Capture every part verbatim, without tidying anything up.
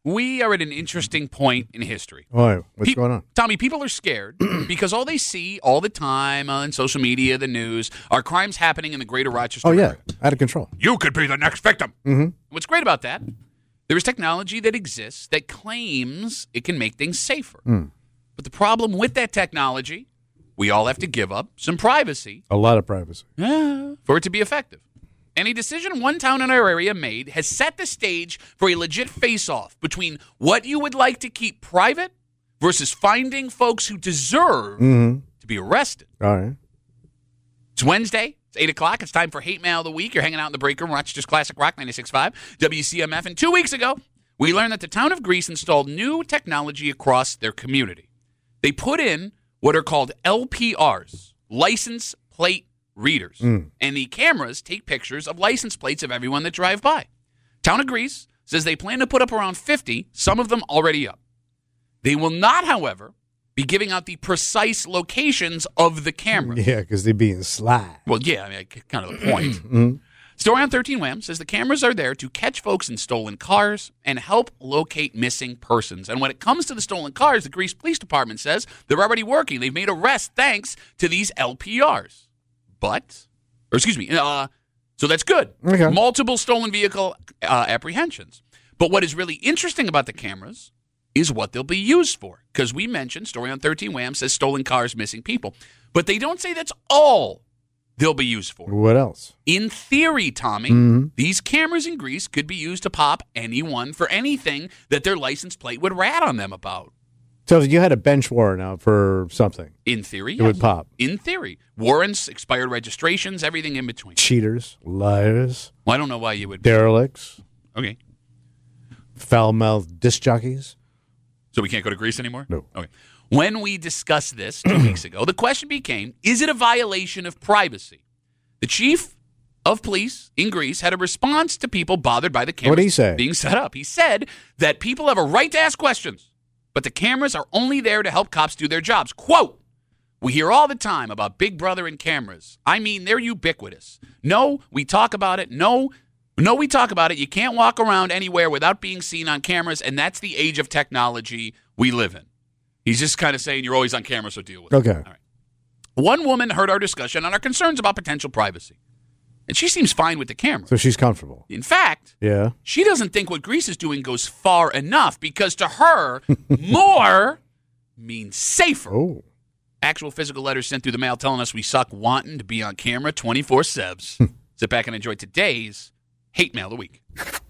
we are at an interesting point in history. Why? What's Pe- going on? Tommy, people are scared because all they see all the time on social media, the news, are crimes happening in the greater Rochester Oh, yeah. area. Out of control. You could be the next victim. Mm-hmm. What's great about that, there is technology that exists that claims it can make things safer. Mm. But the problem with that technology, we all have to give up some privacy A lot of privacy. for it to be effective. Any decision one town in our area made has set the stage for a legit face-off between what you would like to keep private versus finding folks who deserve Mm-hmm. to be arrested. All right. It's Wednesday. It's eight o'clock. It's time for Hate Mail of the Week. You're hanging out in the break room, Rochester's Classic Rock ninety-six point five, W C M F. And two weeks ago, we learned that the town of Greece installed new technology across their community. They put in what are called L P Rs, license plate readers. Mm. And the cameras take pictures of license plates of everyone that drive by. Town of Greece says they plan to put up around fifty, some of them already up. They will not, however, be giving out the precise locations of the cameras. Yeah, because they're being sly. Well, yeah, I mean, kind of the point. Mm-hmm. Story on thirteen Wham says the cameras are there to catch folks in stolen cars and help locate missing persons. And when it comes to the stolen cars, the Greece Police Department says they're already working. They've made arrests thanks to these L P Rs. But, or excuse me, uh, so that's good. Okay. Multiple stolen vehicle uh, apprehensions. But what is really interesting about the cameras is what they'll be used for. Because we mentioned, story on thirteen Wham says stolen cars, missing people. But they don't say that's all they'll be used for. What else? In theory, Tommy, Mhm. these cameras in Greece could be used to pop anyone for anything that their license plate would rat on them about. So if you had a bench warrant out for something, In theory, it would yes. pop. In theory. Warrants, expired registrations, everything in between. Cheaters, liars, Well, I don't know why you would. derelicts, Okay. foul-mouthed disc jockeys. So we can't go to Greece anymore? No. Okay. When we discussed this two weeks ago, the question became, is it a violation of privacy? The chief of police in Greece had a response to people bothered by the cameras What'd he say? being set up. He said that people have a right to ask questions, but the cameras are only there to help cops do their jobs. Quote, we hear all the time about Big Brother and cameras. I mean, they're ubiquitous. No, we talk about it. No, no, we talk about it. You can't walk around anywhere without being seen on cameras, and that's the age of technology we live in. He's just kind of saying you're always on camera, so deal with it. Okay. All right. One woman heard our discussion on our concerns about potential privacy, and she seems fine with the camera. So she's comfortable. In fact, Yeah. she doesn't think what Greece is doing goes far enough because to her, more means safer. Oh. Actual physical letters sent through the mail telling us we suck wanting to be on camera twenty-four seven. Sit back and enjoy today's Hate Mail of the Week.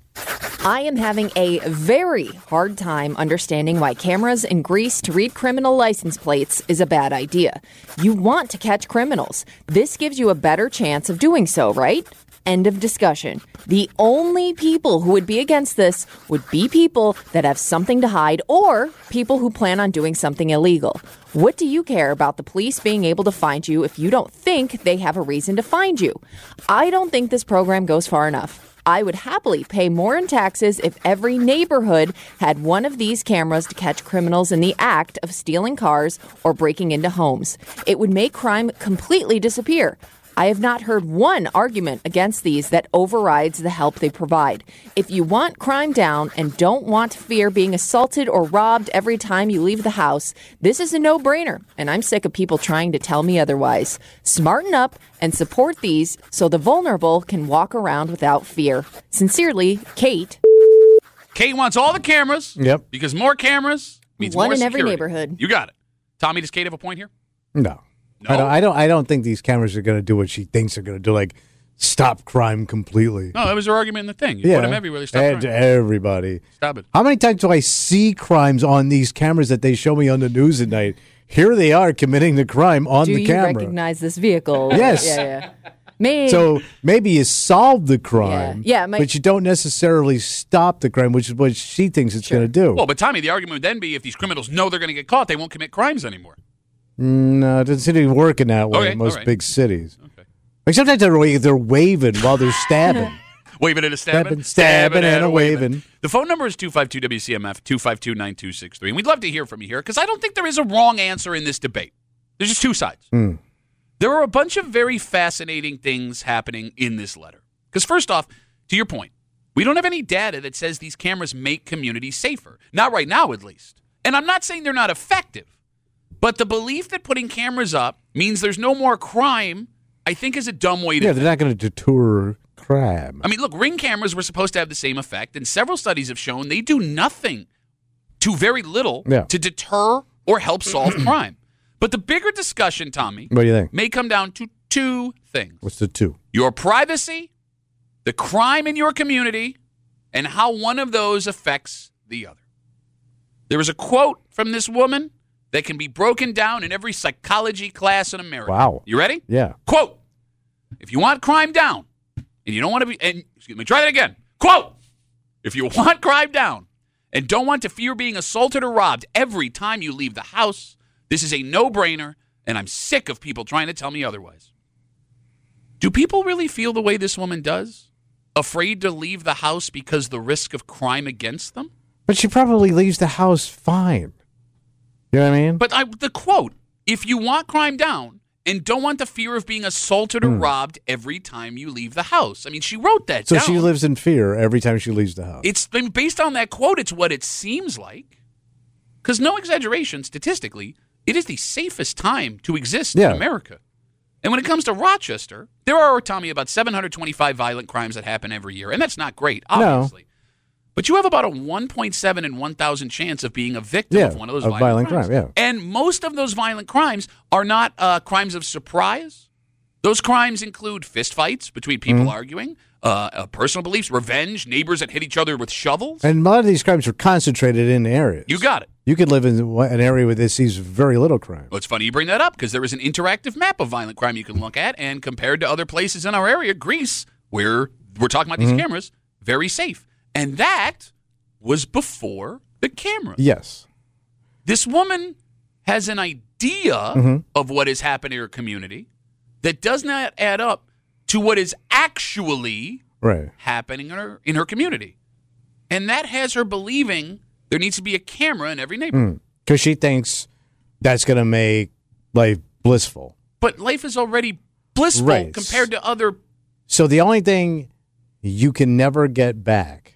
I am having a very hard time understanding why cameras in Greece to read criminal license plates is a bad idea. You want to catch criminals. This gives you a better chance of doing so, right? End of discussion. The only people who would be against this would be people that have something to hide or people who plan on doing something illegal. What do you care about the police being able to find you if you don't think they have a reason to find you? I don't think this program goes far enough. I would happily pay more in taxes if every neighborhood had one of these cameras to catch criminals in the act of stealing cars or breaking into homes. It would make crime completely disappear. I have not heard one argument against these that overrides the help they provide. If you want crime down and don't want to fear being assaulted or robbed every time you leave the house, this is a no-brainer, and I'm sick of people trying to tell me otherwise. Smarten up and support these so the vulnerable can walk around without fear. Sincerely, Kate. Kate wants all the cameras. Yep. Because more cameras means One more in every security. neighborhood. You got it. Tommy, does Kate have a point here? No. No? I don't, I don't I don't think these cameras are going to do what she thinks they're going to do, like stop crime completely. No, that was her argument in the thing. You yeah. put them everywhere, they stop And crime. everybody. Stop it. How many times do I see crimes on these cameras that they show me on the news at night? Here they are committing the crime on Do the you camera. recognize this vehicle? Yes. Yeah, yeah. Maybe. So maybe you solve the crime, Yeah. Yeah, my- but you don't necessarily stop the crime, which is what she thinks it's going to do. Well, but Tommy, the argument would then be if these criminals know they're going to get caught, they won't commit crimes anymore. No, it doesn't seem to be working that way Okay, in most all right. big cities. Okay. Like sometimes they're, wa- they're waving while they're stabbing. Waving and a stabbing. Stabbing, stabbing and a waving. The phone number is two five two W C M F, two five two, nine two six three. And we'd love to hear from you here because I don't think there is a wrong answer in this debate. There's just two sides. Mm. There are a bunch of very fascinating things happening in this letter. Because first off, to your point, We don't have any data that says these cameras make communities safer. Not right now, at least. And I'm not saying they're not effective, but the belief that putting cameras up means there's no more crime, I think, is a dumb way to Yeah, think. they're not going to deter crime. I mean, look, Ring cameras were supposed to have the same effect, and several studies have shown they do nothing to very little Yeah. to deter or help solve crime. But the bigger discussion, Tommy, What do you think? may come down to two things. What's the two? Your privacy, the crime in your community, and how one of those affects the other. There is a quote from this woman that can be broken down in every psychology class in America. Wow. You ready? Yeah. Quote, if you want crime down, and you don't want to be, and excuse me, try that again. Quote, if you want crime down and don't want to fear being assaulted or robbed every time you leave the house, this is a no-brainer, and I'm sick of people trying to tell me otherwise. Do people really feel the way this woman does? Afraid to leave the house because the risk of crime against them? But she probably leaves the house fine. You know what I mean? But I, the quote, if you want crime down and don't want the fear of being assaulted or Hmm. robbed every time you leave the house. I mean, she wrote that so down. she lives in fear every time she leaves the house. It's I mean, based on that quote, it's what it seems like. Because no exaggeration, statistically, it is the safest time to exist Yeah. in America. And when it comes to Rochester, there are, Tommy, about seven hundred twenty-five violent crimes that happen every year. And that's not great, obviously. But you have about a one point seven in one thousand chance of being a victim Yeah, of one of those of violent, violent crimes. crime, yeah. And most of those violent crimes are not uh, crimes of surprise. Those crimes include fistfights between people Mm-hmm. arguing, uh, uh, personal beliefs, revenge, neighbors that hit each other with shovels. And a lot of these crimes are concentrated in areas. You got it. You could live in an area where this sees very little crime. Well, it's funny you bring that up because there is an interactive map of violent crime you can look at, and compared to other places in our area, Greece, where we're talking about these Mm-hmm. cameras, very safe. And that was before the camera. Yes. This woman has an idea Mm-hmm. of what is happening in her community that does not add up to what is actually Right. happening in her, in her community. And that has her believing there needs to be a camera in every neighborhood. Because she thinks that's going to make life blissful. But life is already blissful Right. compared to other. So the only thing you can never get back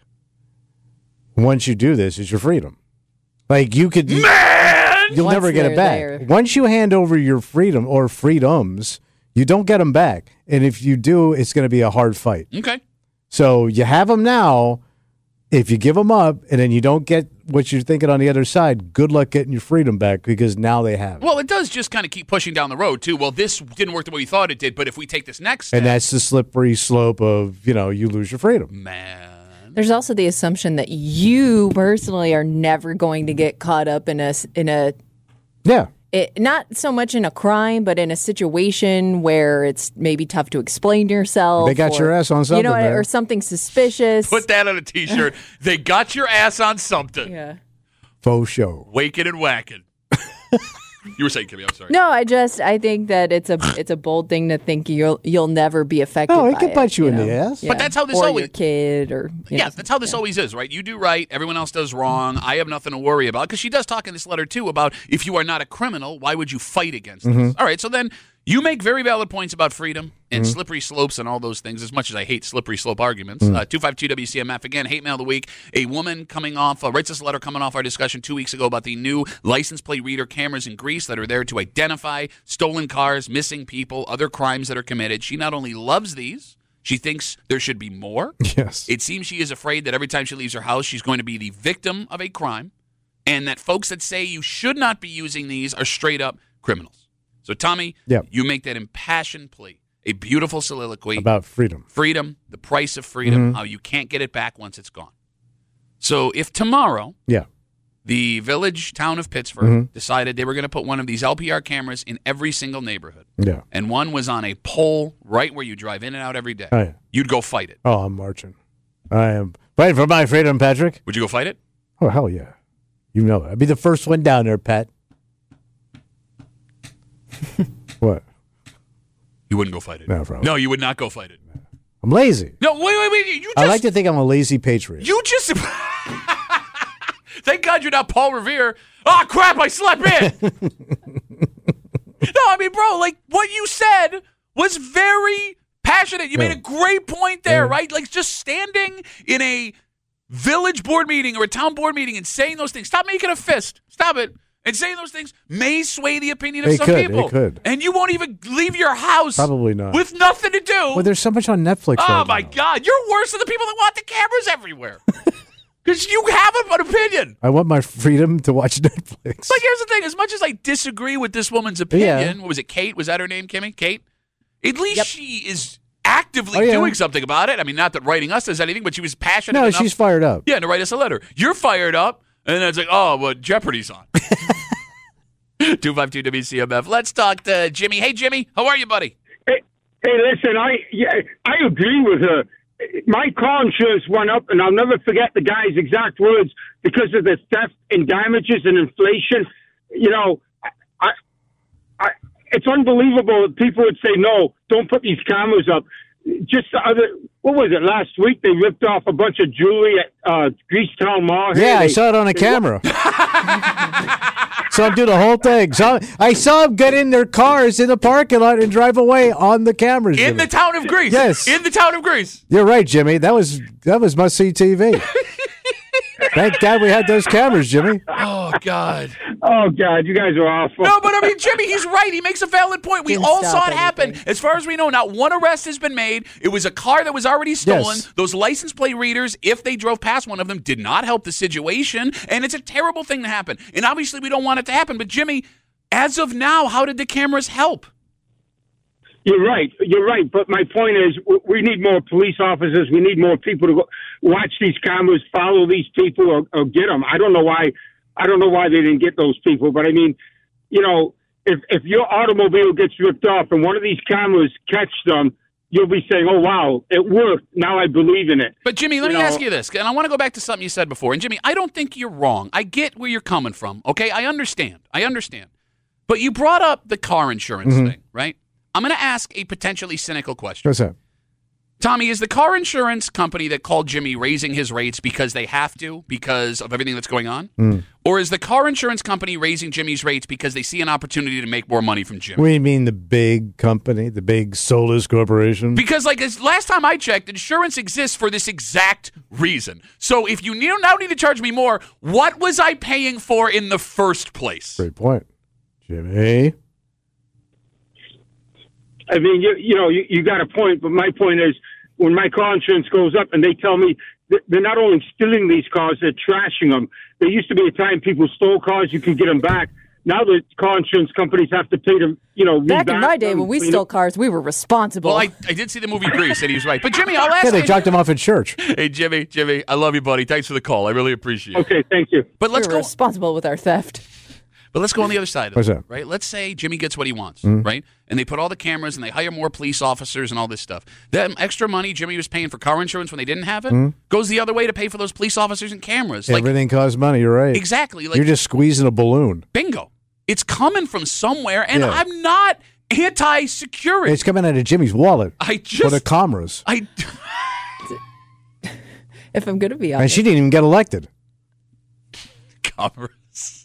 once you do this is your freedom. Like you could, Man! you'll Once never get they're it back. there. Once you hand over your freedom or freedoms, you don't get them back. And if you do, it's going to be a hard fight. Okay. So you have them now. If you give them up and then you don't get what you're thinking on the other side, good luck getting your freedom back because now they have it. Well, it does just kind of keep pushing down the road, too. Well, this didn't work the way we thought it did, but if we take this next step, And that's the slippery slope of, you know, you lose your freedom. man. There's also the assumption that you personally are never going to get caught up in a in a Yeah. it, not so much in a crime, but in a situation where it's maybe tough to explain yourself. They got or, your ass on you know, something, man. or something suspicious. Put that on a T-shirt. They got your ass on something. yeah. Faux show. Waking and whacking. You were saying, Kimmy, I'm sorry. No, I just I think that it's a it's a bold thing to think you'll you'll never be affected. No, it by could bite you in the know? ass. But that's how this or always- your kid or you Yeah, know, that's how this always is, right? You do right, everyone else does wrong. I have nothing to worry about. Because she does talk in this letter, too, about if you are not a criminal, why would you fight against this? All right, so then you make very valid points about freedom and slippery slopes and all those things, as much as I hate slippery slope arguments. Uh, two five two W C M F, again, hate mail of the week. A woman coming off, uh, writes us a letter coming off our discussion two weeks ago about the new license plate reader cameras in Greece that are there to identify stolen cars, missing people, other crimes that are committed. She not only loves these, she thinks there should be more. Yes. It seems she is afraid that every time she leaves her house, she's going to be the victim of a crime, and that folks that say you should not be using these are straight up criminals. So, Tommy, Yep. you make that impassioned plea, a beautiful soliloquy About freedom. freedom, the price of freedom, how you can't get it back once it's gone. So, if tomorrow Yeah. the village town of Pittsburgh decided they were going to put one of these L P R cameras in every single neighborhood, Yeah. and one was on a pole right where you drive in and out every day, Oh, yeah. you'd go fight it. Oh, I'm marching. I am fighting for my freedom, Patrick. Would you go fight it? Oh, hell yeah. You know it. I'd be the first one down there, Pat. What? You wouldn't go fight it. No, probably. No, you would not go fight it. I'm lazy. No, wait, wait, wait. You just, I like to think I'm a lazy patriot. You just. Thank God you're not Paul Revere. Oh, crap, I slept in. No, I mean, bro, like, what you said was very Passionate. You Yeah. made a great point there, Yeah. right? Like just standing in a village board meeting or a town board meeting and saying those things. Stop making a fist. Stop it. And saying those things may sway the opinion of It some could, people. it could. And you won't even leave your house. Probably not. With nothing to do. Well, there's so much on Netflix. Oh, right my now. God. You're worse than the people that want the cameras everywhere. Because you have an opinion. I want my freedom to watch Netflix. Like, here's the thing. As much as I disagree with this woman's opinion, Yeah. what was it, Kate? Was that her name, Kimmy? Kate? At least Yep. she is actively Oh, yeah. doing something about it. I mean, not that writing us does anything, but she was passionate no, enough. she's fired up. Yeah, to write us a letter. You're fired up, and then it's like, oh, well, Jeopardy's on. two five two W C M F. Let's talk to Jimmy. Hey, Jimmy. How are you, buddy? Hey, hey, listen, I yeah, I agree with her. My car insurance went up, and I'll never forget the guy's exact words because of the theft and damages and inflation. You know, I, I, it's unbelievable that people would say, no, don't put these cameras up. Just the other, what was it, last week? They ripped off a bunch of jewelry at uh, Greasetown Mall. Yeah, Hey, I they- saw it on a they- camera. Saw him do the whole thing. So I saw him get in their cars in the parking lot and drive away on the cameras. In Jimmy. the town of Greece. Yes. In the town of Greece. You're right, Jimmy. That was that was must see T V. Thank God we had those cameras, Jimmy. Oh, God. Oh, God, you guys are awful. No, but I mean, Jimmy, he's right. He makes a valid point. We Didn't all stop saw it happen. anything. As far as we know, not one arrest has been made. It was a car that was already stolen. Yes. Those license plate readers, if they drove past one of them, did not help the situation. And it's a terrible thing to happen. And obviously, we don't want it to happen. But, Jimmy, as of now, how did the cameras help? You're right. You're right. But my point is, w- we need more police officers. We need more people to go watch these cameras, follow these people, or, or get them. I don't know why. I don't know why they didn't get those people. But I mean, you know, if if your automobile gets ripped off and one of these cameras catch them, you'll be saying, "Oh wow, it worked. Now I believe in it." But, Jimmy, let You me know- ask you this, and I want to go back to something you said before. And, Jimmy, I don't think you're wrong. I get where you're coming from, okay? I understand. I understand. But you brought up the car insurance Mm-hmm. thing, right? I'm going to ask a potentially cynical question. What's that? Tommy, is the car insurance company that called Jimmy raising his rates because they have to, because of everything that's going on? Mm. Or is the car insurance company raising Jimmy's rates because they see an opportunity to make more money from Jimmy? We mean the big company, the big Solus Corporation. Because, like, as last time I checked, insurance exists for this exact reason. So if you need, now need to charge me more, what was I paying for in the first place? Great point, Jimmy. I mean, you, you know, you, you got a point, but my point is when my car insurance goes up and they tell me that they're not only stealing these cars, they're trashing them. There used to be a time people stole cars, you could get them back. Now the car insurance companies have to pay them, you know, Back in revamp my day them, when we clean stole up. cars, we were responsible. Well, I, I did see the movie Grease, and he was right. But, Jimmy, I'll ask Yeah, they you. dropped him off at church. Hey, Jimmy, Jimmy, I love you, buddy. Thanks for the call. I really appreciate it. Okay, thank you. But we let's were go. responsible with our theft. But let's go on the other side of What's it, that? right? Let's say Jimmy gets what he wants, Mm-hmm. right? And they put all the cameras and they hire more police officers and all this stuff. That extra money Jimmy was paying for car insurance when they didn't have it goes the other way to pay for those police officers and cameras. Like, Mm-hmm. Everything costs money. You're right. exactly. Like, You're just squeezing a balloon. bingo. It's coming from somewhere, and Yeah. I'm not anti-security. It's coming out of Jimmy's wallet I for just, the cameras, I, If I'm going to be and honest. she didn't even get elected. cameras.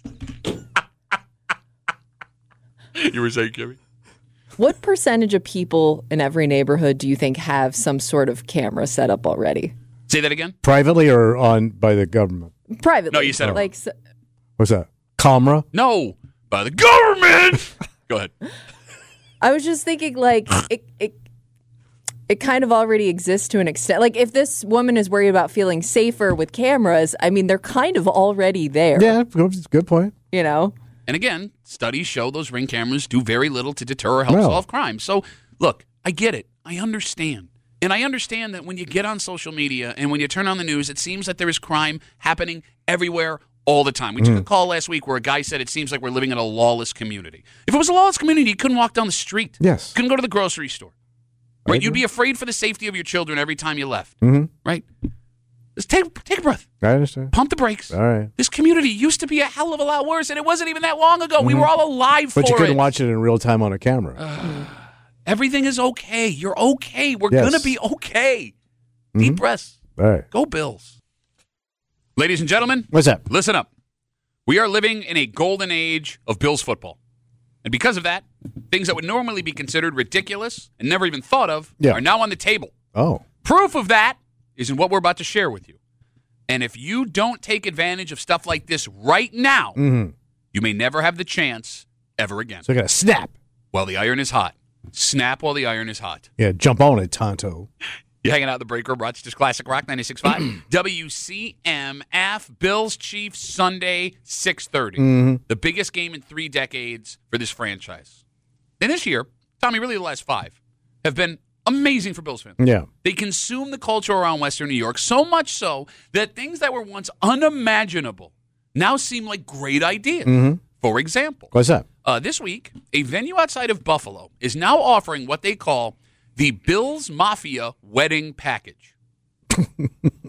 You were saying, Jimmy? What percentage of people in every neighborhood do you think have some sort of camera set up already? Say that again? Privately or on by the government? Privately. No, you said it like so, What's that? Camera? No, by the government. Go ahead. I was just thinking like it, it it kind of already exists to an extent. Like if this woman is worried about feeling safer with cameras, I mean they're kind of already there. Yeah, good good point. You know? And again, studies show those Ring cameras do very little to deter or help No. solve crime. So, look, I get it. I understand. And I understand that when you get on social media and when you turn on the news, it seems that there is crime happening everywhere all the time. We took a call last week where a guy said it seems like we're living in a lawless community. If it was a lawless community, you couldn't walk down the street. Yes. Couldn't go to the grocery store. Right? You'd be afraid for the safety of your children every time you left. Mm-hmm. Right? Just take, take a breath. I understand. Pump the brakes. All right. This community used to be a hell of a lot worse, and it wasn't even that long ago. We were all alive for But you couldn't it. watch it in real time on a camera. Everything is okay. You're okay. We're Yes. going to be okay. Deep breaths. All right. Go Bills. Ladies and gentlemen, What's that? listen up. We are living in a golden age of Bills football. And because of that, things that would normally be considered ridiculous and never even thought of Yeah. are now on the table. Oh. Proof of that is in what we're about to share with you. And if you don't take advantage of stuff like this right now, Mm-hmm. you may never have the chance ever again. So I got to snap. While the iron is hot. Snap while the iron is hot. Yeah, jump on it, Tonto. You hanging out in the break room, Rochester's Classic Rock ninety-six point five. W C M F, Bills Chiefs, Sunday, six thirty. Mm-hmm. The biggest game in three decades for this franchise. And this year, Tommy, really the last five, have been amazing for Bills fans. Yeah. They consume the culture around Western New York so much so that things that were once unimaginable now seem like great ideas. Mm-hmm. For example, What's that? uh, this week, a venue outside of Buffalo is now offering what they call the Bills Mafia Wedding Package. You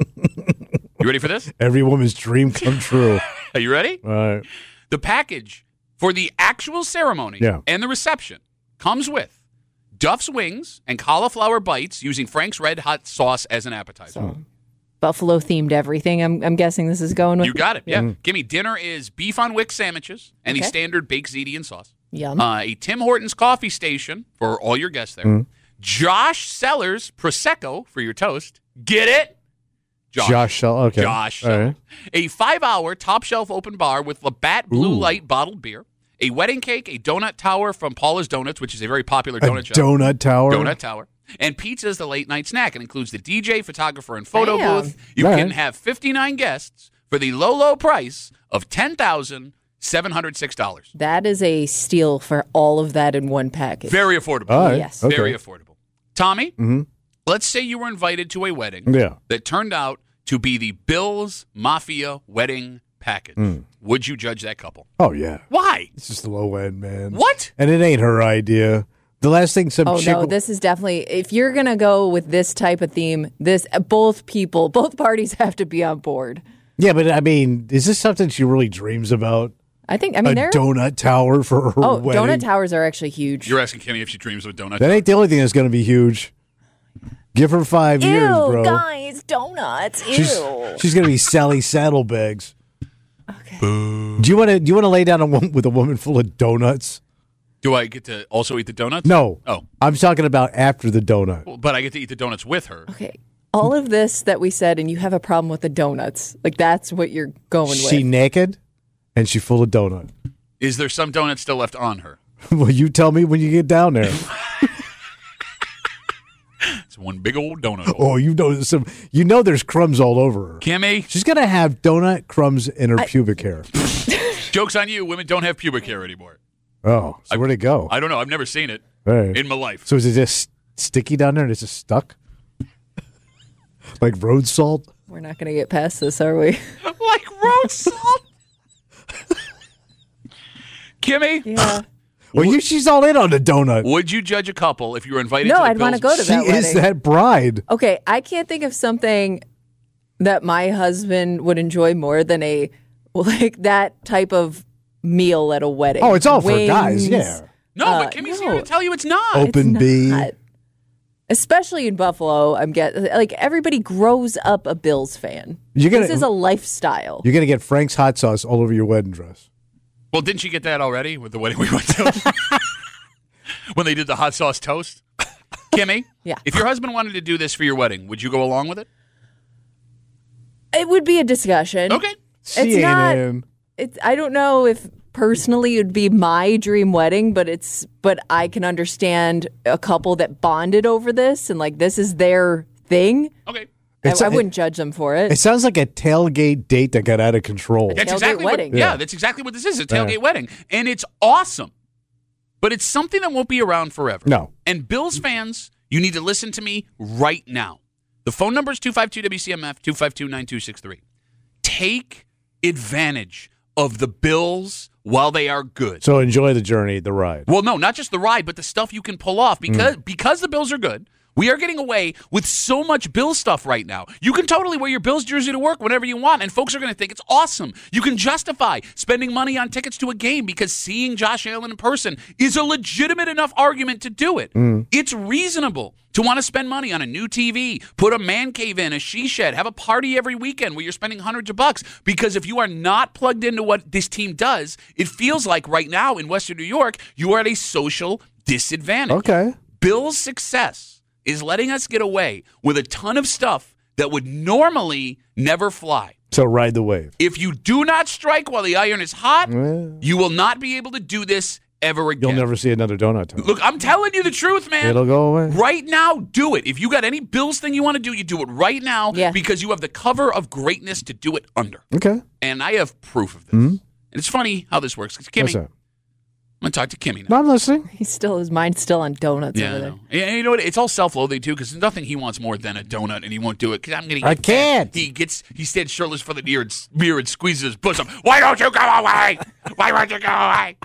ready for this? Every woman's dream come true. Are you ready? All right. The package for the actual ceremony Yeah. and the reception comes with Duff's wings and cauliflower bites using Frank's Red Hot sauce as an appetizer. Buffalo themed everything. I'm I'm guessing this is going with. You got it. Yeah. Give me dinner is beef on wick sandwiches and the Okay. standard baked ziti and sauce. Yum. Uh, a Tim Hortons coffee station for all your guests there. Josh Sellers Prosecco for your toast. Get it? Josh Shell. Okay. Josh All Sellers. right. A five-hour top-shelf open bar with Labatt Blue Ooh. Light bottled beer. A wedding cake, a donut tower from Paula's Donuts, which is a very popular A donut shop. donut tower. Donut Tower. And pizza is the late night snack. It includes the D J, photographer, and photo Damn. booth. You All can right. have fifty-nine guests for the low, low price of ten thousand seven hundred six dollars. That is a steal for all of that in one package. Very affordable. All right. Yes. Okay. Very affordable. Tommy, Mm-hmm. let's say you were invited to a wedding Yeah. that turned out to be the Bills Mafia Wedding Package. Mm. Would you judge that couple? Oh, yeah. Why? It's just the low end, man. What? And it ain't her idea. The last thing some Oh chick. no, this is definitely if you're gonna go with this type of theme, this both people, both parties have to be on board. Yeah, but I mean, is this something she really dreams about? I think I mean A they're donut tower for her oh wedding? donut towers are actually huge. You're asking Kimmy if she dreams of a donut. That ain't the only thing that's going to be huge. Give her five Ew, years, bro. guys, donuts. Ew. She's she's going to be Sally Saddlebags. Okay. Do you want to do you want to lay down a woman with a woman full of donuts? Do I get to also eat the donuts? No. Oh, I'm talking about after the donut. well, but I get to eat the donuts with her. Okay. All of this that we said, and you have a problem with the donuts. Like that's what you're going She with. naked and she full of donut. Is there some donuts still left on her? Well, you tell me when you get down there. It's one big old donut. hole. Oh, you know some. You know there's crumbs all over her. Kimmy, She's gonna have donut crumbs in her pubic hair. joke's on you. Women don't have pubic hair anymore. Oh, so where'd it go? I don't know. I've never seen it All right. in my life. So is it just sticky down there and it's just stuck? Like road salt? We're not going to get past this, are we? Like road salt. Kimmy, Yeah. Well, you, she's all in on the donut. would you judge a couple if you were invited No, to the I'd wanna Bills- go to She that is wedding. that bride. Okay, I can't think of something that my husband would enjoy more than a like that type of meal at a wedding. Oh, it's all for Wings. guys, yeah. No, Uh, but Kimmy's no. here to tell you it's not. Open It's B. not. Especially in Buffalo, I'm get like everybody grows up a Bills fan. You're gonna- this is a lifestyle. You're gonna get Frank's hot sauce all over your wedding dress. Well, didn't you get that already with the wedding we went to? When they did the hot sauce toast? Kimmy, Yeah. if your husband wanted to do this for your wedding, would you go along with it? It would be a discussion. Okay. She It's ain't not- in. It's, I don't know if personally it would be my dream wedding, but it's but I can understand a couple that bonded over this and like this is their thing. Okay. I, It's- I wouldn't judge them for it. It sounds like a tailgate date that got out of control. That's Tailgate exactly wedding. What, yeah, Yeah. that's exactly what this is. It's a tailgate Yeah. wedding. And it's awesome. But it's something that won't be around forever. No. And Bills fans, you need to listen to me right now. The phone number is two five two W C M F, two five two, nine two six three. Take advantage of the Bills while they are good. So enjoy the journey, the ride. Well, no, not just the ride, but the stuff you can pull off because because the Bills are good. We are getting away with so much Bills stuff right now. You can totally wear your Bills jersey to work whenever you want, and folks are going to think it's awesome. You can justify spending money on tickets to a game because seeing Josh Allen in person is a legitimate enough argument to do it. Mm. It's reasonable to want to spend money on a new T V, put a man cave in, a she shed, have a party every weekend where you're spending hundreds of bucks. Because if you are not plugged into what this team does, it feels like right now in Western New York, you are at a social disadvantage. Okay. Bill's success is letting us get away with a ton of stuff that would normally never fly. So ride the wave. If you do not strike while the iron is hot, well, you will not be able to do this ever again. You'll never see another donut time. Look, I'm telling you the truth, man. It'll go away. Right now, do it. If you got any Bills thing you want to do, you do it right now yeah. because you have the cover of greatness to do it under. Okay. And I have proof of this. Mm-hmm. And it's funny how this works. Because Kimmy, What's that? I'm going to talk to Kimmy now. No, I'm listening. He's still, his mind's still on donuts Yeah, over I there. know. And you know what? It's all self-loathing too, because there's nothing he wants more than a donut, and he won't do it because I'm going to. I can't. He gets. He stands shirtless for the mirror and, mirror and squeezes his bosom. Why don't you go away? Why won't you go away?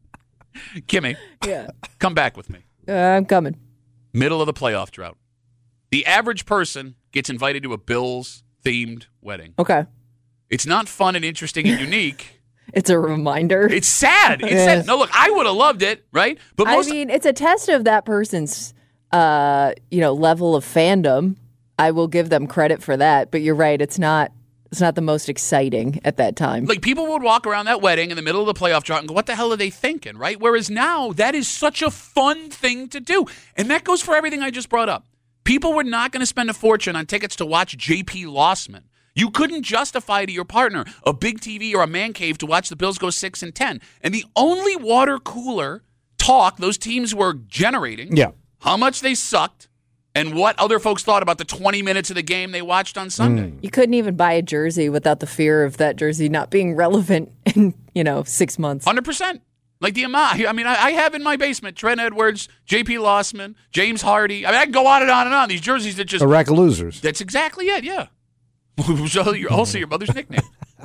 Kimmy, Yeah. come back with me. Uh, I'm coming. Middle of the playoff drought. The average person gets invited to a Bills-themed wedding. Okay. It's not fun and interesting and unique. It's a reminder. It's sad. It's Yes. sad. No, look, I would have loved it, right? But I most mean, it's a test of that person's, uh, you know, level of fandom. I will give them credit for that. But you're right. It's not. It's not the most exciting at that time. like people would walk around that wedding in the middle of the playoff drought and go, "What the hell are they thinking?" Right? Whereas now, that is such a fun thing to do, and that goes for everything I just brought up. People were not going to spend a fortune on tickets to watch J P Lossman. You couldn't justify to your partner a big T V or a man cave to watch the Bills go six and ten. And the only water cooler talk those teams were generating, Yeah. how much they sucked, and what other folks thought about the twenty minutes of the game they watched on Sunday. Mm. You couldn't even buy a jersey without the fear of that jersey not being relevant in, you know, six months. one hundred percent. Like the amount, I mean, I, I have in my basement Trent Edwards, J P Lossman, James Hardy. I mean, I can go on and on and on. These jerseys that just. A rack of losers. That's exactly it, yeah. So you're also your mother's nickname.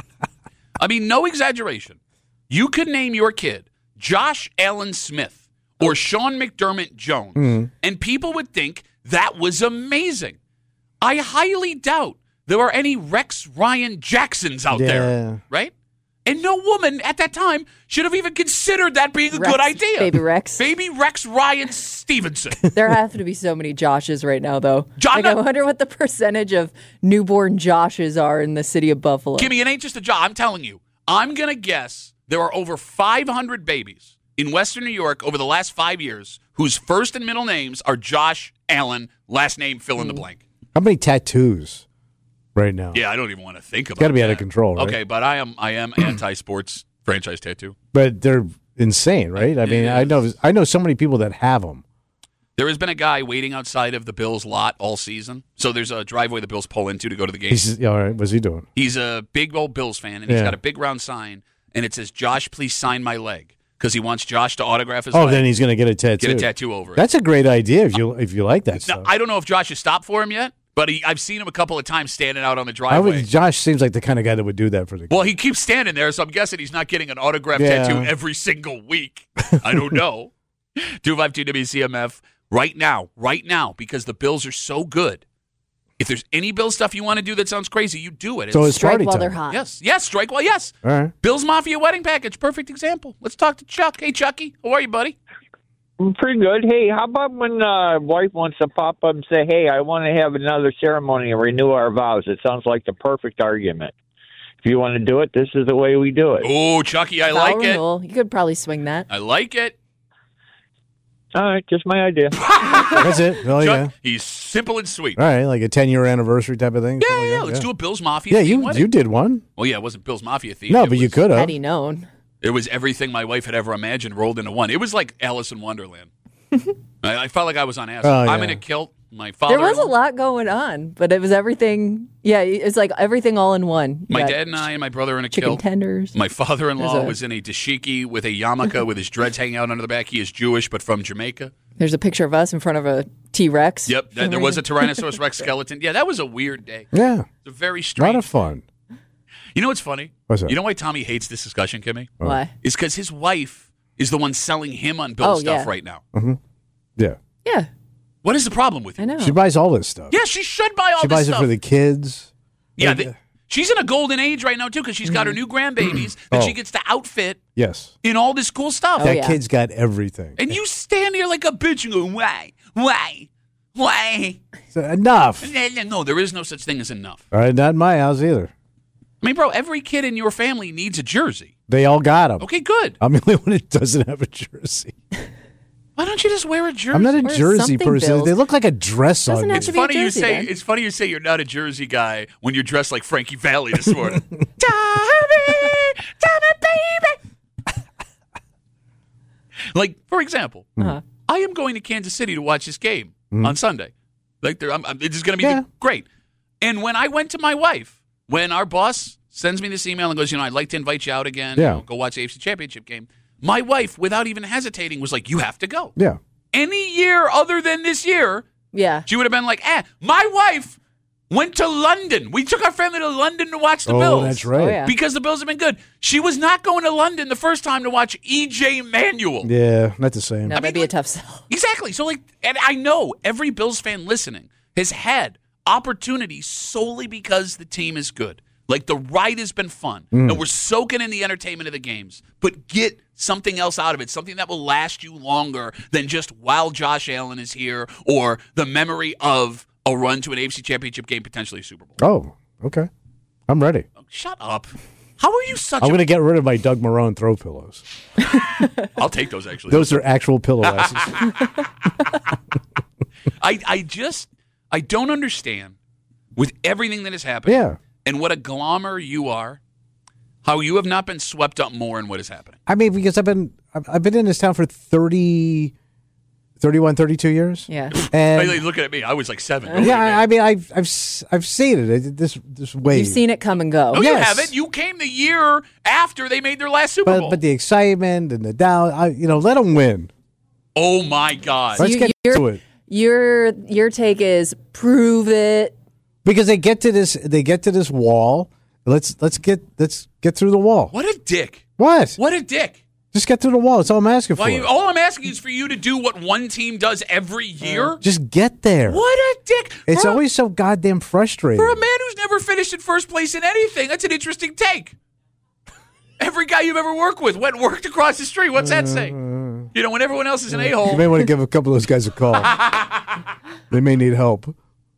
I mean, no exaggeration. You could name your kid Josh Allen Smith or Sean McDermott Jones, Mm. and people would think that was amazing. I highly doubt there are any Rex Ryan Jacksons out Yeah. there, right? And no woman at that time should have even considered that being a Rex, good idea. Baby Rex. Baby Rex Ryan Stevenson. There have to be so many Joshes right now, though. John- like, I wonder what the percentage of newborn Joshes are in the city of Buffalo. Kimmy, it ain't just a job. I'm telling you. I'm going to guess there are over five hundred babies in Western New York over the last five years whose first and middle names are Josh Allen, last name fill in the blank. How many tattoos right now? Yeah, I don't even want to think about it. Got to be out of control, right? Okay, but I am I am anti-sports franchise tattoo. But they're insane, right? I mean, Yeah. I know I know so many people that have them. There has been a guy waiting outside of the Bills lot all season. So there's a driveway the Bills pull into to go to the game. He's all right. What's he doing? He's a big old Bills fan, and he's Yeah. got a big round sign, and it says, "Josh, please sign my leg," because he wants Josh to autograph his Oh, leg. then he's going to get a tattoo. Get a tattoo over it. That's a great idea if you if you like that Now, stuff. I don't know if Josh has stopped for him yet, but he, I've seen him a couple of times standing out on the I driveway. would, Josh seems like the kind of guy that would do that for the Well, he keeps standing there, so I'm guessing he's not getting an autograph Yeah. tattoo every single week. I don't know. two five two W C M F right now, right now, because the Bills are so good. If there's any Bill stuff you want to do that sounds crazy, you do it. So it's Strike party while time. they're hot. yes, yes, strike while yes. All right. Bills Mafia wedding package, perfect example. Let's talk to Chuck. Hey, Chucky, how are you, buddy? I'm pretty good. Hey, how about when uh, wife wants to pop up and say, hey, I want to have another ceremony and renew our vows? It sounds like the perfect argument. If you want to do it, this is the way we do it. Oh, Chucky, I Vow like it. renewal. You could probably swing that. I like it. All right, just my idea. That's it. Oh, yeah. Chuck, he's simple and sweet. All right, like a ten-year anniversary type of thing? Yeah, Something like yeah, that? let's do a Bills Mafia Yeah, theme you wedding. you did one. Well, yeah, it wasn't Bills Mafia theme. No, It but you was- could have. Had he known. It was everything my wife had ever imagined rolled into one. It was like Alice in Wonderland. I, I felt like I was on acid. Oh, I'm yeah. in a kilt. My father. There was a lot going on, but it was everything. Yeah, it's like everything all in one. You My got dad and I and my brother in a chicken kilt. tenders. My father-in-law There's a- was in a dashiki with a yarmulke with his dreads hanging out under the back. He is Jewish, but from Jamaica. There's a picture of us in front of a T-Rex. Yep, that, there was a Tyrannosaurus Rex skeleton. Yeah, that was a weird day. Yeah, It's a very a lot strange. of fun. You know what's funny? What's that? You know why Tommy hates this discussion, Kimmy? Why? It's because his wife is the one selling him on Bill Oh, stuff yeah. right now. Yeah. Yeah. What is the problem with you? I know. She buys all this stuff. Yeah, she should buy all she this buys stuff. it for the kids. Yeah, Like, the, she's in a golden age right now, too, because she's got her new grandbabies that Oh. she gets to outfit yes. in all this cool stuff. Oh, That yeah. kid's got everything. And you stand here like a bitch and go, why? Why? Why? So, enough. No, there is no such thing as enough. All right, not in my house either. I mean, bro, every kid in your family needs a jersey. They all got them. Okay, good. I'm the only one that doesn't have a jersey. Why don't you just wear a jersey? I'm not a Or jersey something, person. Bills. They look like a dress Doesn't on me. have It's to be a funny you jersey, say. then. It's funny you say you're not a jersey guy when you're dressed like Frankie Valli this morning. Tommy, Tommy, baby. Like, for example, Uh-huh. I am going to Kansas City to watch this game on Sunday. Like, there, I'm, I'm, it's going to be Yeah. great. And when I went to my wife, when our boss sends me this email and goes, you know, I'd like to invite you out again. Yeah. You know, go watch the A F C Championship game. My wife, without even hesitating, was like, you have to go. Yeah. Any year other than this year, Yeah. she would have been like, eh, my wife went to London. We took our family to London to watch the Oh, Bills. that's right. Oh, yeah. Because the Bills have been good. She was not going to London the first time to watch E J Manuel. Yeah, not the same. No, mean, that'd be like- a tough sell. Exactly. So, like, and I know every Bills fan listening has had opportunities solely because the team is good. Like, the ride has been fun, Mm. and we're soaking in the entertainment of the games. But get something else out of it, something that will last you longer than just while Josh Allen is here or the memory of a run to an A F C Championship game, potentially a Super Bowl. Oh, okay. I'm ready. Shut up. How are you such I'm a... going to get rid of my Doug Marone throw pillows. I'll take those, actually. Those are actual pillowesses. I, I just... I don't understand, with everything that has happened, Yeah. and what a glommer you are, how you have not been swept up more in what is happening. I mean, because I've been I've I've been in this town for thirty, thirty-one, thirty-two years. Yeah. And Hey, looking at me, I was like seven. Go yeah, ahead, I, I mean, I've I've s- I've seen it. It- This this wave. You've seen it come and go. No, you Yes. haven't. You came the year after they made their last Super but Bowl. but the excitement and the down. I, you know, let them win. oh my God! Let's You- get you're- to it. Your your take is prove it. Because they get to this, they get to this wall. Let's let's get let's get through the wall. What a dick! What? What a dick! Just get through the wall. That's all I'm asking Well, for. you, all I'm asking is for you to do what one team does every year. Just get there. What a dick! It's for, a- always so goddamn frustrating. for a man who's never finished in first place in anything. That's an interesting take. Every guy you've ever worked with went and worked across the street. What's that say? You know, when everyone else is an a You hole. may want to give a couple of those guys a call. They may need help.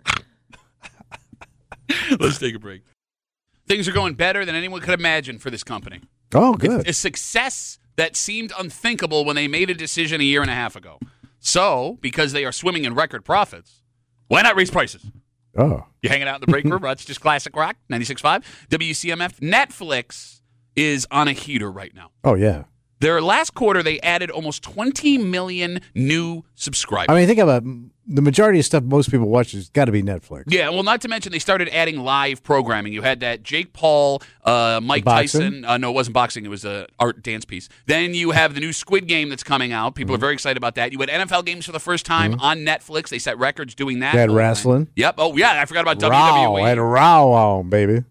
Let's take a break. Things are going better than anyone could imagine for this company. Oh, good. A success that seemed unthinkable when they made a decision a year and a half ago. So, because they are swimming in record profits, why not raise prices? Oh, You hanging out in the break room? That's just classic rock, ninety-six point five, W C M F. Netflix is on a heater right now. oh yeah. Their last quarter, they added almost twenty million new subscribers. I mean, think about the majority of stuff most people watch has got to be Netflix. Yeah, well, not to mention they started adding live programming. You had that Jake Paul, uh, Mike Boxing? Tyson. Uh, no, it wasn't boxing. It was a art dance piece. Then you have the new Squid Game that's coming out. People Mm-hmm. are very excited about that. You had N F L games for the first time on Netflix. They set records doing that. They had whole thing. wrestling. Yep. Oh, yeah. I forgot about Row, W W E. I had a row on, baby.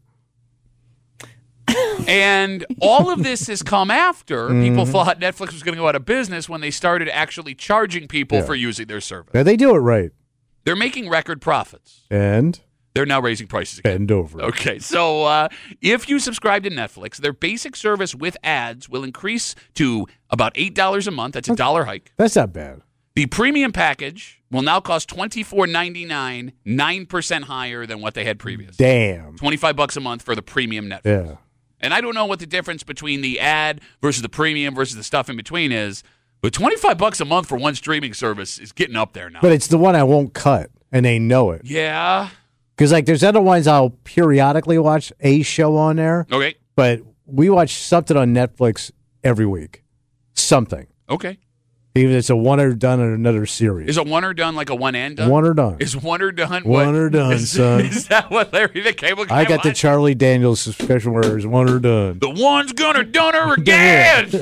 And all of this has come after people Mm-hmm. thought Netflix was going to go out of business when they started actually charging people Yeah. for using their service. Now they do it right. They're making record profits. And They're now raising prices again. bend over. Okay, so uh, if you subscribe to Netflix, their basic service with ads will increase to about eight dollars a month. That's a dollar hike. That's not bad. The premium package will now cost twenty-four ninety-nine, nine percent higher than what they had previously. Damn. twenty-five bucks a month for the premium Netflix. Yeah. And I don't know what the difference between the ad versus the premium versus the stuff in between is, but twenty-five bucks a month for one streaming service is getting up there now. But it's the one I won't cut, and they know it. yeah. Because like, there's other ones I'll periodically watch a show on there, Okay. but we watch something on Netflix every week. Something. Okay. Even if it's a one or done in another series. Is a one or done like a one and done? One or done. Is one or done? One what- or done, is, son. Is that what Larry the Cable Guy I got the wants? Charlie Daniels special where it's one or done. The one's gonna done her again.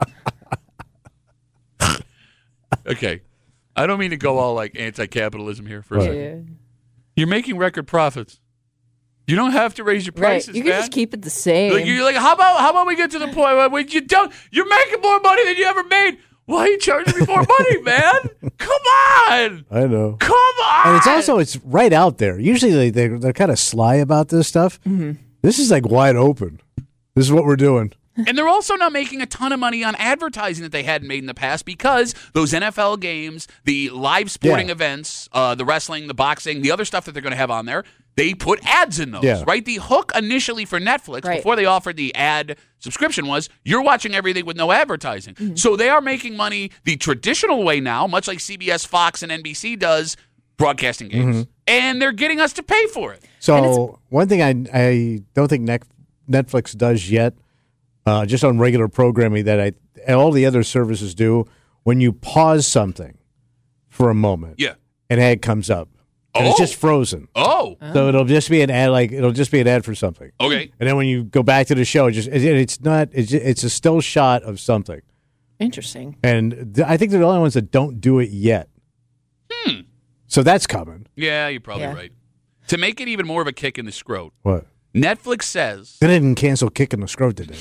Okay. I don't mean to go all like anti-capitalism here for a Right. second. You're making record profits. You don't have to raise your prices, Right. You can man. just keep it the same. Like, you're like, how about how about we get to the point where when you don't, you're making more money than you ever made. Why are you charging me more money, man? Come on. I know. Come on. And it's also it's right out there. Usually they they're, they're kind of sly about this stuff. Mm-hmm. This is like wide open. This is what we're doing. And they're also not making a ton of money on advertising that they hadn't made in the past because those N F L games, the live sporting Yeah. events, uh, the wrestling, the boxing, the other stuff that they're going to have on there, they put ads in those, Yeah. right? The hook initially for Netflix, Right. before they offered the ad subscription, was you're watching everything with no advertising. Mm-hmm. So they are making money the traditional way now, much like C B S, Fox, and N B C does, broadcasting games. Mm-hmm. And they're getting us to pay for it. So one thing I I don't think Net- Netflix does yet, uh, just on regular programming that I and all the other services do, when you pause something for a moment, Yeah. an ad comes up, and it's Oh. just frozen. Oh, So it'll just be an ad, like it'll just be an ad for something. okay. And then when you go back to the show, it just it, it's not it's just, it's a still shot of something. Interesting. And th- I think they're the only ones that don't do it yet. Hmm. So that's coming. Yeah, you're probably Yeah. right. To make it even more of a kick in the scrot, What? Netflix says They didn't cancel Kicking the Scrot today.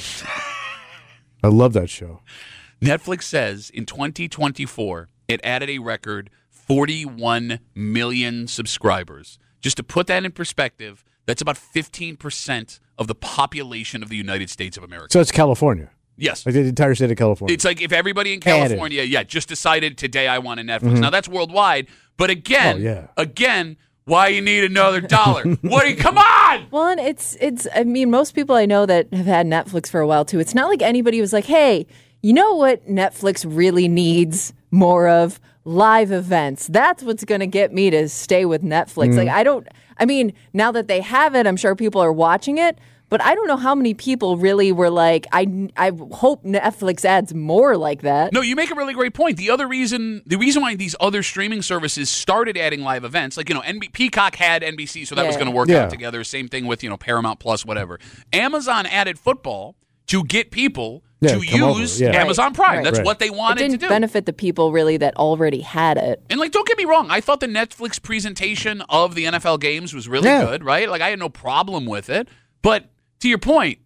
I love that show. Netflix says in twenty twenty-four it added a record forty-one million subscribers. Just to put that in perspective, that's about fifteen percent of the population of the United States of America. So it's California, Yes. like the entire state of California. It's like if everybody in Added. California, yeah, just decided today I want a Netflix. Now that's worldwide, but again, Mm-hmm. Oh, yeah. again, why you need another dollar? What? Are you, come on! Well, and it's it's. I mean, most people I know that have had Netflix for a while too. It's not like anybody was like, "Hey, you know what Netflix really needs more of? Live events. That's what's going to get me to stay with Netflix." Mm. Like, I don't. I mean, now that they have it, I'm sure people are watching it. But I don't know how many people really were like, I, I hope Netflix adds more like that. No, you make a really great point. The other reason, the reason why these other streaming services started adding live events, like, you know, N B- Peacock had N B C, so that Yeah. was going to work Yeah. out together. Same thing with, you know, Paramount Plus, whatever. Amazon added football to get people Yeah, to come over, use yeah. Amazon Right, Prime. right. That's Right. what they It wanted didn't to do. benefit the people really that already had it. And, like, don't get me wrong. I thought the Netflix presentation of the N F L games was really Yeah. good, right? Like, I had no problem with it. But to your point,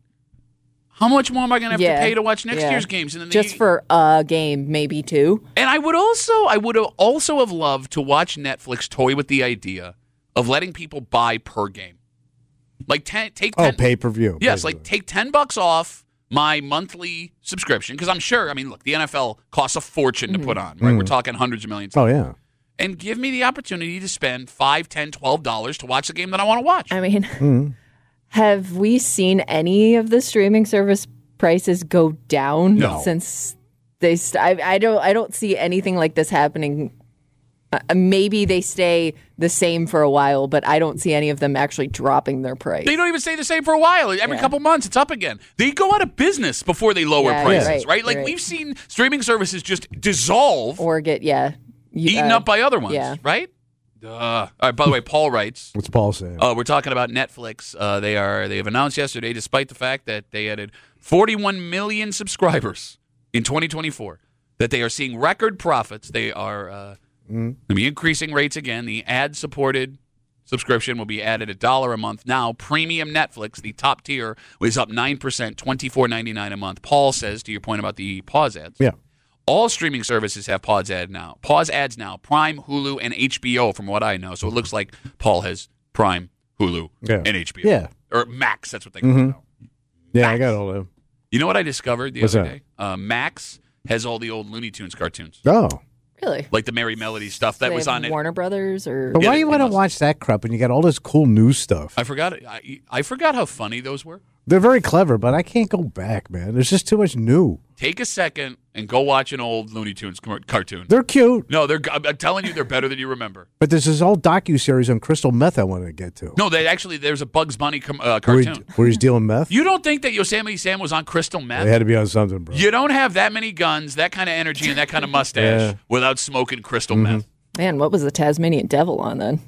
how much more am I going to have Yeah. to pay to watch next Yeah. year's games? And then Just the, for a game, maybe two. And I would also, I would have also have loved to watch Netflix toy with the idea of letting people buy per game. Like ten, take oh, ten, pay per view. yes, like take ten bucks off my monthly subscription because I'm sure. I mean, look, the N F L costs a fortune to put on. Right, we're talking hundreds of millions. Oh yeah. And give me the opportunity to spend five, ten, twelve dollars to watch the game that I want to watch. I mean, Mm-hmm. have we seen any of the streaming service prices go down No. since they? St- I, I don't. I don't see anything like this happening. Uh, maybe they stay the same for a while, but I don't see any of them actually dropping their price. They don't even stay the same for a while. Every Yeah. couple months, it's up again. They go out of business before they lower Yeah, prices, right, right? Like right. we've seen streaming services just dissolve, Or get yeah, you- eaten uh, up by other ones, yeah. right? Uh, all right. By the way, Paul writes. What's Paul saying? Uh, we're talking about Netflix. Uh, they are. They have announced yesterday, despite the fact that they added forty-one million subscribers in twenty twenty-four, that they are seeing record profits. They are uh, going to be increasing rates again. The ad-supported subscription will be added a dollar a month now. Premium Netflix, the top tier, was up nine percent, twenty-four ninety-nine a month. Paul says, to your point about the pause ads, yeah. all streaming services have pause ad now. Pause ads now. Prime, Hulu, and H B O, from what I know. So it looks like Paul has Prime, Hulu, Yeah. and H B O. Yeah. Or Max, that's what they call it now. Yeah, I got all of them. You know what I discovered the What's other that? day? Uh, Max has all the old Looney Tunes cartoons. Oh. Really? Like the Merry Melody stuff that They was have on it. Warner Brothers or But Yeah, why do they- you they want to must. watch that crap when you got all this cool new stuff? I forgot it. I, I forgot how funny those were. They're very clever, but I can't go back, man. There's just too much new. Take a second and go watch an old Looney Tunes car- cartoon. They're cute, No, they're. I'm I'm telling you, they're better than you remember. but there's this whole docu-series on crystal meth I want to get to. No, they actually. There's a Bugs Bunny com- uh, where, he, cartoon. where he's dealing meth? You don't think that Yosemite Sam was on crystal meth? They had to be on something, bro. You don't have that many guns, that kind of energy, and that kind of mustache Yeah. without smoking crystal Mm-hmm. meth. man, what was the Tasmanian Devil on then?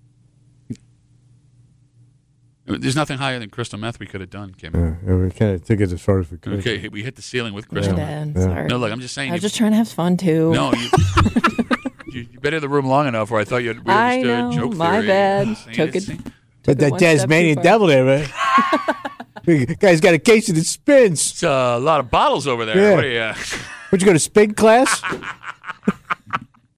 There's nothing higher than crystal meth we could have done, Kim. Yeah, yeah, we kind of took it as far as we could. Okay, we hit the ceiling with crystal meth. Bad. Sorry. No, look, I'm just saying. I was you- just trying to have fun too. no, you, you, you been in the room long enough where I thought you had we I understood know, joke my theory. bad. See, Took it's- it. But that one step too Tasmanian far. devil there, man. The guy's got a case that spins. It's a lot of bottles over there. Yeah. What are you? Would you go to Spig class?